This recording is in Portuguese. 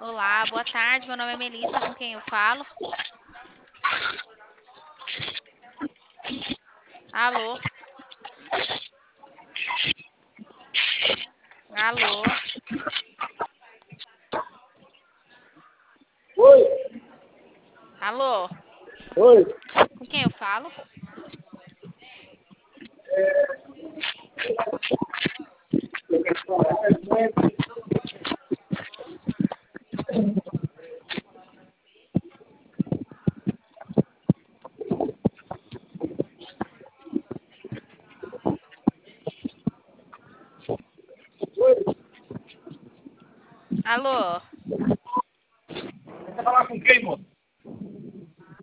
Olá, boa tarde. Meu nome é Melissa, com quem eu falo? Alô? Alô? Oi, Alô? oi. Com quem eu falo? Alô?